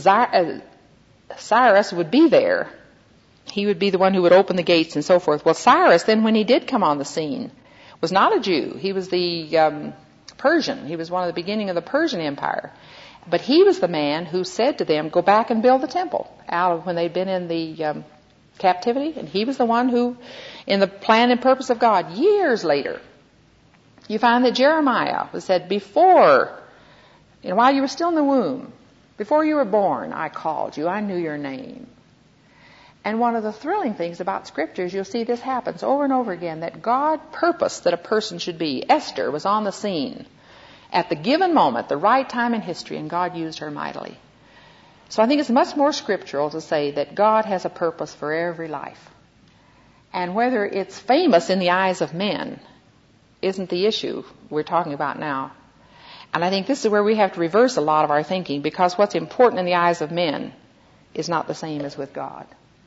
Cyrus would be there. He would be the one who would open the gates and so forth. Well, Cyrus, then when he did come on the scene, was not a Jew. He was the um, Persian. He was one of the beginning of the Persian Empire. But he was the man who said to them, go back and build the temple out of when they'd been in the um, captivity. And he was the one who, in the plan and purpose of God, years later, you find that Jeremiah was said, before, you know, while you were still in the womb, before you were born, I called you. I knew your name. And one of the thrilling things about scriptures, you'll see this happens over and over again, that God purposed that a person should be. Esther was on the scene at the given moment, the right time in history, and God used her mightily. So I think it's much more scriptural to say that God has a purpose for every life. And whether it's famous in the eyes of men isn't the issue we're talking about now. And I think this is where we have to reverse a lot of our thinking, because what's important in the eyes of men is not the same as with God.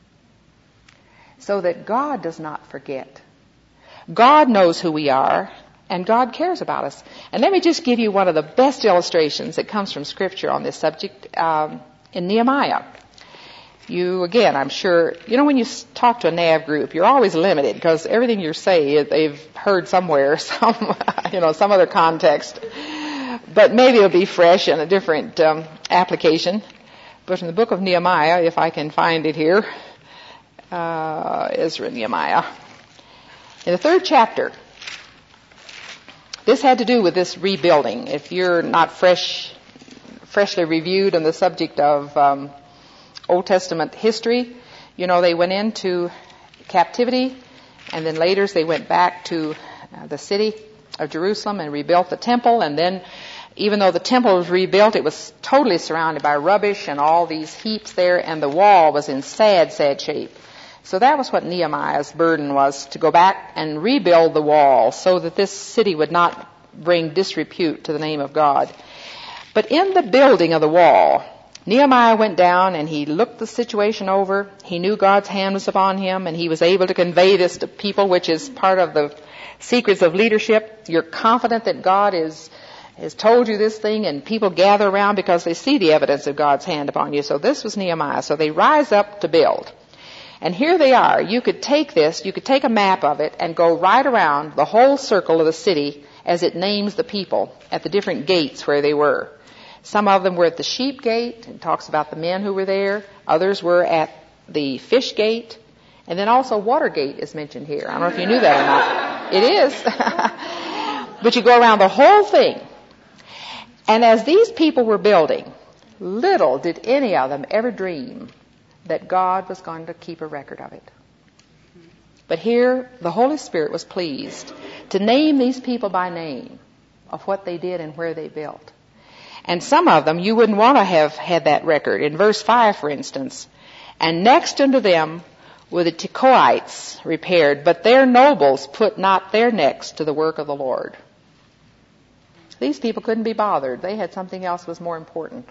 So that God does not forget. God knows who we are, and God cares about us. And let me just give you one of the best illustrations that comes from Scripture on this subject um, in Nehemiah. You, again, I'm sure, you know, when you talk to a N A V group, you're always limited because everything you say, they've heard somewhere, some, you know, some other context. But maybe it'll be fresh in a different um, application. But in the book of Nehemiah, if I can find it here, uh, Ezra, Nehemiah, in the third chapter, this had to do with this rebuilding. If you're not fresh, freshly reviewed on the subject of um, Old Testament history, you know, they went into captivity, and then later they went back to uh, the city of Jerusalem and rebuilt the temple. And then, even though the temple was rebuilt, it was totally surrounded by rubbish and all these heaps there, and the wall was in sad, sad shape. So that was what Nehemiah's burden was, to go back and rebuild the wall so that this city would not bring disrepute to the name of God. But in the building of the wall, Nehemiah went down and he looked the situation over. He knew God's hand was upon him, and he was able to convey this to people, which is part of the secrets of leadership. You're confident that God is, has told you this thing, and people gather around because they see the evidence of God's hand upon you. So this was Nehemiah. So they rise up to build. And here they are. You could take this, you could take a map of it and go right around the whole circle of the city as it names the people at the different gates where they were. Some of them were at the sheep gate, and talks about the men who were there. Others were at the fish gate. And then also Watergate is mentioned here. I don't know if you knew that or not. It is. But you go around the whole thing. And as these people were building, little did any of them ever dream that God was going to keep a record of it. But here, the Holy Spirit was pleased to name these people by name of what they did and where they built. And some of them, you wouldn't want to have had that record. In verse five, for instance, and next unto them were the Tekoites repaired, but their nobles put not their necks to the work of the Lord. These people couldn't be bothered. They had something else that was more important.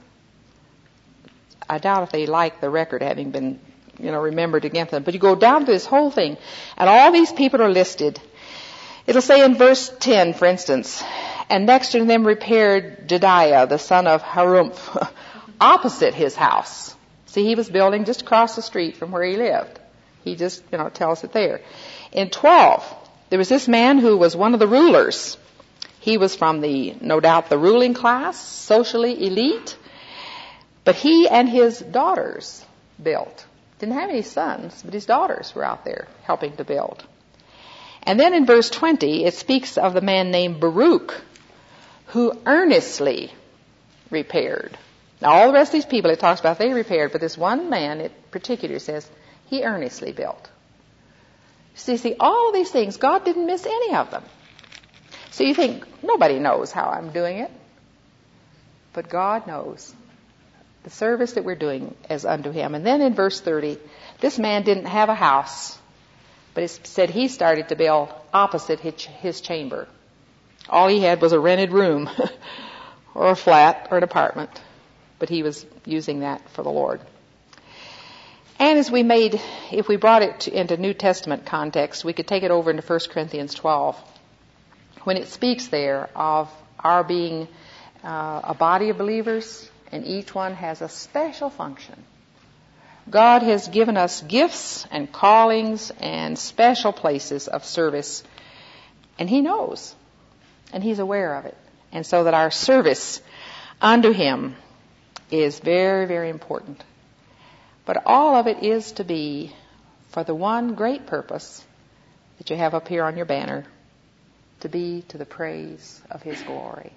I doubt if they liked the record having been, you know, remembered against them. But you go down to this whole thing, and all these people are listed. It'll say in verse ten, for instance, and next to them repaired Jediah, the son of Harumph, opposite his house. See, he was building just across the street from where he lived. He just, you know, tells it there. In twelve, there was this man who was one of the rulers. He was from the, no doubt, the ruling class, socially elite. But he and his daughters built. Didn't have any sons, but his daughters were out there helping to build. And then in verse twenty, it speaks of the man named Baruch, who earnestly repaired. Now, all the rest of these people it talks about, they repaired, but this one man in particular says he earnestly built. So you see, all of these things, God didn't miss any of them. So you think, nobody knows how I'm doing it. But God knows. The service that we're doing is unto Him. And then in verse thirty, this man didn't have a house, but it said he started to build opposite his chamber. All he had was a rented room or a flat or an apartment, but he was using that for the Lord. And as we made, if we brought it to, into New Testament context, we could take it over into First Corinthians twelve, when it speaks there of our being uh, a body of believers, and each one has a special function. God has given us gifts and callings and special places of service, and He knows, and He's aware of it. And so that our service unto Him is very, very important. But all of it is to be for the one great purpose that you have up here on your banner, to be to the praise of His glory.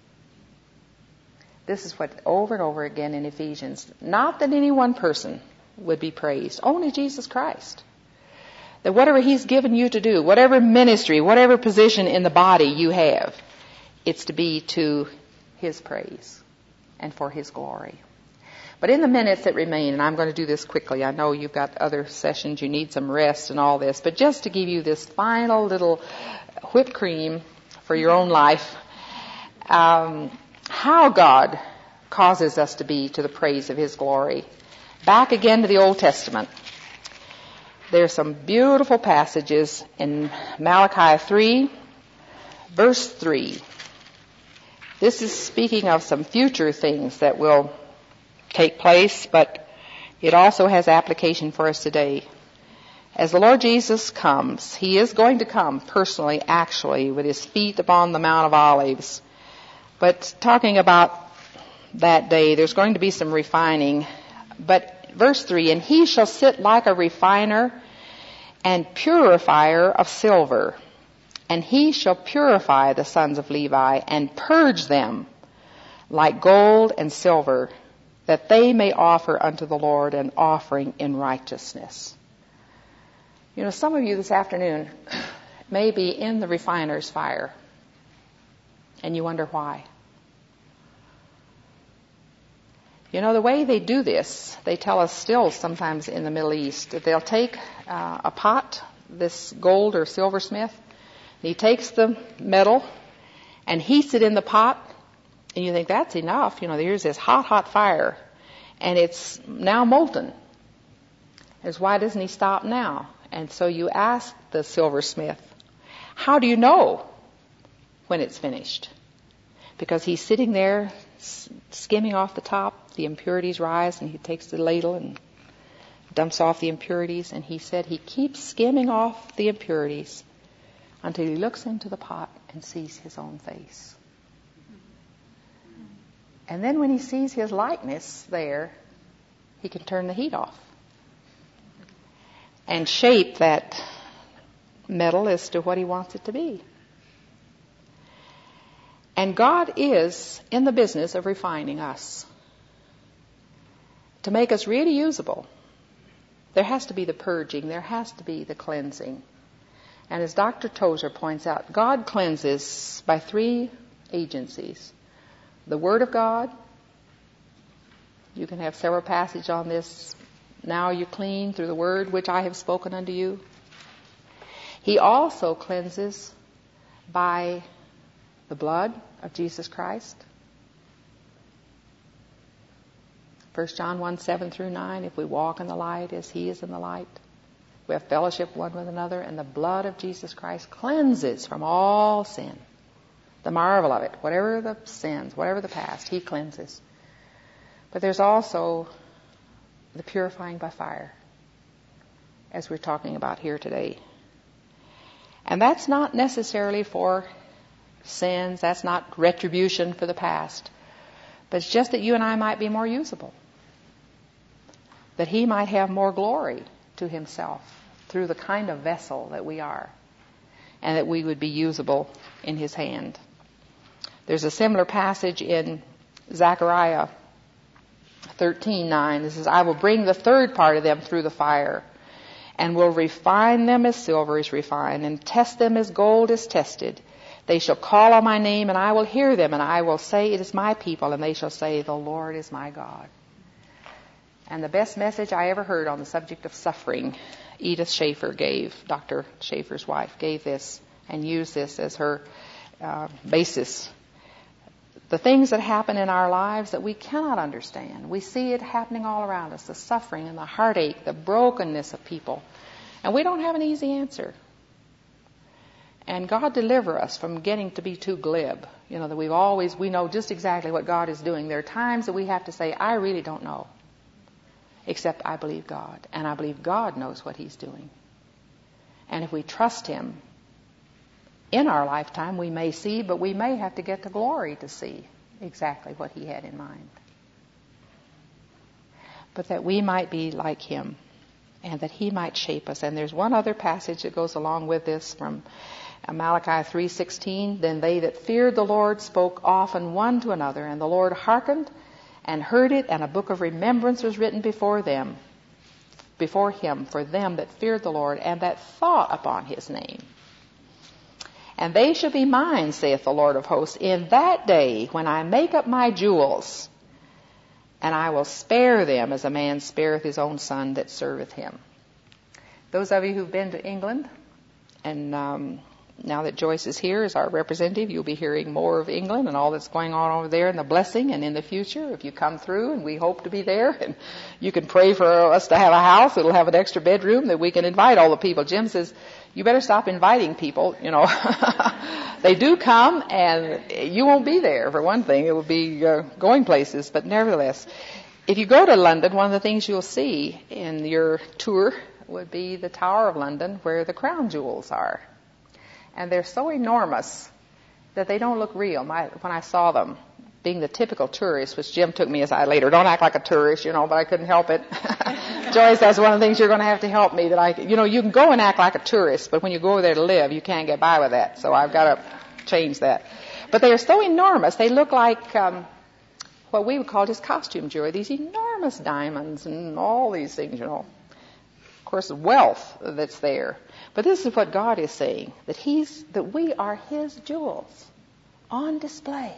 This is what over and over again in Ephesians, not that any one person would be praised, only Jesus Christ. That whatever He's given you to do, whatever ministry, whatever position in the body you have, it's to be to His praise and for His glory. But in the minutes that remain, and I'm going to do this quickly, I know you've got other sessions, you need some rest and all this, but just to give you this final little whipped cream for your own life, um, how God causes us to be to the praise of His glory. Back again to the Old Testament. There's some beautiful passages in Malachi three, verse three. This is speaking of some future things that will take place, but it also has application for us today. As the Lord Jesus comes, He is going to come personally, actually, with His feet upon the Mount of Olives. But talking about that day, there's going to be some refining. But verse three, and He shall sit like a refiner and purifier of silver, and He shall purify the sons of Levi and purge them like gold and silver, that they may offer unto the Lord an offering in righteousness. You know, some of you this afternoon may be in the refiner's fire, and you wonder why. You know, the way they do this, they tell us still sometimes in the Middle East, that they'll take uh, a pot, this gold or silversmith, and he takes the metal and heats it in the pot, and you think that's enough. You know, there's this hot, hot fire, and it's now molten. As why doesn't he stop now? And so you ask the silversmith, how do you know when it's finished? Because he's sitting there skimming off the top, the impurities rise, and he takes the ladle and dumps off the impurities, and he said he keeps skimming off the impurities until he looks into the pot and sees his own face. And then when he sees his likeness there, he can turn the heat off and shape that metal as to what he wants it to be. And God is in the business of refining us to make us really usable. There has to be the purging. There has to be the cleansing. And as Doctor Tozer points out, God cleanses by three agencies. The Word of God. You can have several passages on this. Now you're clean through the Word which I have spoken unto you. He also cleanses by the blood of Jesus Christ. First John one, seven through nine, if we walk in the light as He is in the light, we have fellowship one with another, and the blood of Jesus Christ cleanses from all sin. The marvel of it, whatever the sins, whatever the past, He cleanses. But there's also the purifying by fire, as we're talking about here today. And that's not necessarily for sins, that's not retribution for the past, but it's just that you and I might be more usable, that He might have more glory to Himself through the kind of vessel that we are. and that we would be usable in his hand. There's a similar passage in Zechariah thirteen nine. It says, I will bring the third part of them through the fire, and will refine them as silver is refined, and test them as gold is tested. They shall call on my name, and I will hear them, and I will say, it is my people, and they shall say, the Lord is my God. And the best message I ever heard on the subject of suffering, Edith Schaefer gave, Doctor Schaefer's wife, gave this and used this as her uh, basis. The things that happen in our lives that we cannot understand. We see it happening all around us, the suffering and the heartache, the brokenness of people. And we don't have an easy answer. And God deliver us from getting to be too glib. You know, that we've always, we know just exactly what God is doing. There are times that we have to say, I really don't know. Except I believe God. And I believe God knows what he's doing. And if we trust him, in our lifetime we may see, but we may have to get to glory to see exactly what he had in mind. But that we might be like him, and that he might shape us. And there's one other passage that goes along with this from Malachi three sixteen. Then they that feared the Lord spoke often one to another, and the Lord hearkened and heard it, and a book of remembrance was written before them, before him, for them that feared the Lord, and that thought upon his name. And they shall be mine, saith the Lord of hosts, in that day when I make up my jewels, and I will spare them as a man spareth his own son that serveth him. Those of you who've been to England, and um, now that Joyce is here as our representative, you'll be hearing more of England and all that's going on over there, and the blessing, and in the future, if you come through, and we hope to be there, and you can pray for us to have a house that'll have an extra bedroom that we can invite all the people. Jim says, you better stop inviting people, you know. They do come, and you won't be there, for one thing. It will be uh, going places, but nevertheless, if you go to London, one of the things you'll see in your tour would be the Tower of London, where the crown jewels are. And they're so enormous that they don't look real. My, when I saw them, being the typical tourist, which Jim took me aside later, don't act like a tourist, you know, but I couldn't help it. Joyce, that's one of the things you're going to have to help me. That I, you know, you can go and act like a tourist, but when you go over there to live, you can't get by with that. So I've got to change that. But they are so enormous. They look like um, what we would call just costume jewelry. These enormous diamonds and all these things, you know. Of course, wealth that's there. But this is what God is saying, that He's that we are His jewels on display.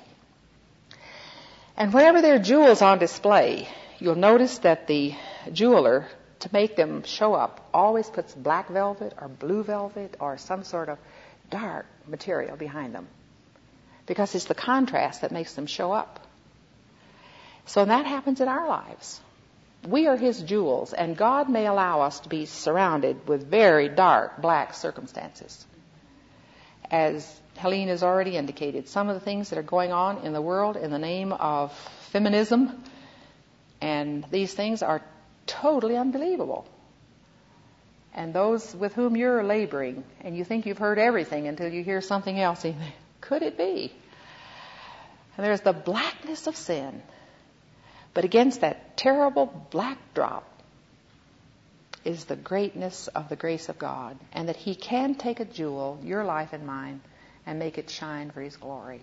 And whenever there are jewels on display, you'll notice that the jeweler, to make them show up, always puts black velvet or blue velvet or some sort of dark material behind them. Because it's the contrast that makes them show up. So that happens in our lives. We are His jewels, and God may allow us to be surrounded with very dark, black circumstances. As Helene has already indicated, some of the things that are going on in the world in the name of feminism, and these things are totally unbelievable. And those with whom you're laboring, and you think you've heard everything until you hear something else, and you think, could it be? And there's the blackness of sin. But against that terrible black drop is the greatness of the grace of God, and that He can take a jewel, your life and mine, and make it shine for His glory.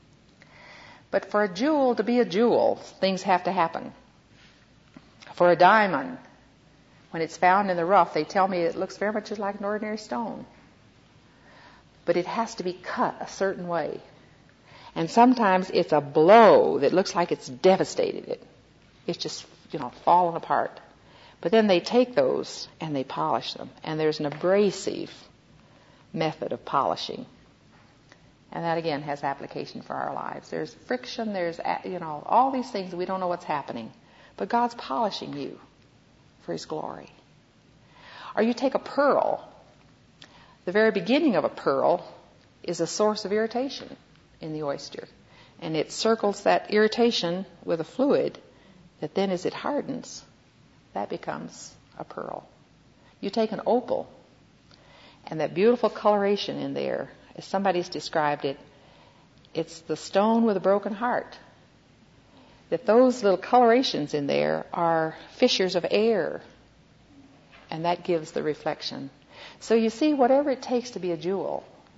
But for a jewel to be a jewel, things have to happen. For a diamond, when it's found in the rough, they tell me it looks very much like an ordinary stone. But it has to be cut a certain way. And sometimes it's a blow that looks like it's devastated it. It's just, you know, fallen apart. But then they take those and they polish them. And there's an abrasive method of polishing. And that, again, has application for our lives. There's friction, there's, you know, all these things we don't know what's happening. But God's polishing you for His glory. Or you take a pearl. The very beginning of a pearl is a source of irritation in the oyster. And it circles that irritation with a fluid that then as it hardens, that becomes a pearl. You take an opal, and that beautiful coloration in there, as somebody's described it, it's the stone with a broken heart. That those little colorations in there are fissures of air, and that gives the reflection. So you see, whatever it takes to be a jewel,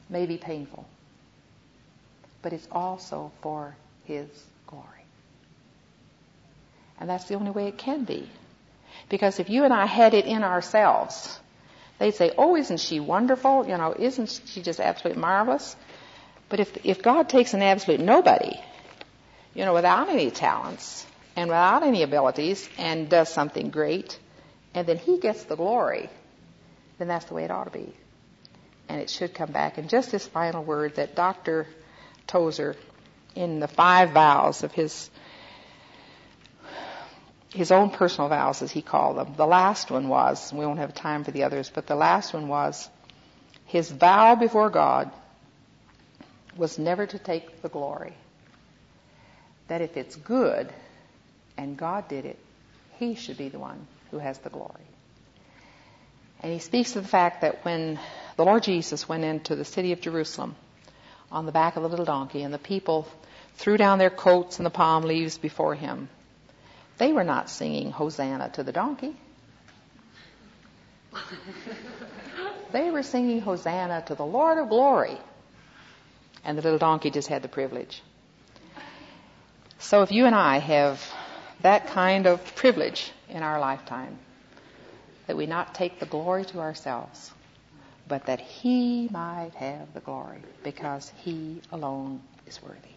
may be painful, but it's also for His glory. And that's the only way it can be. Because if you and I had it in ourselves, they'd say, oh, isn't she wonderful? You know, isn't she just absolutely marvelous? But if if God takes an absolute nobody, you know, without any talents and without any abilities and does something great, and then He gets the glory, then that's the way it ought to be. And it should come back. And just this final word that Doctor Tozer, in the five vows of his his own personal vows, as he called them, the last one was, we won't have time for the others, but the last one was, his vow before God was never to take the glory. That if it's good and God did it, He should be the one who has the glory. And he speaks of the fact that when the Lord Jesus went into the city of Jerusalem on the back of a little donkey, and the people threw down their coats and the palm leaves before Him, they were not singing Hosanna to the donkey. They were singing Hosanna to the Lord of glory. And the little donkey just had the privilege. So if you and I have that kind of privilege in our lifetime, that we not take the glory to ourselves, but that He might have the glory, because He alone is worthy.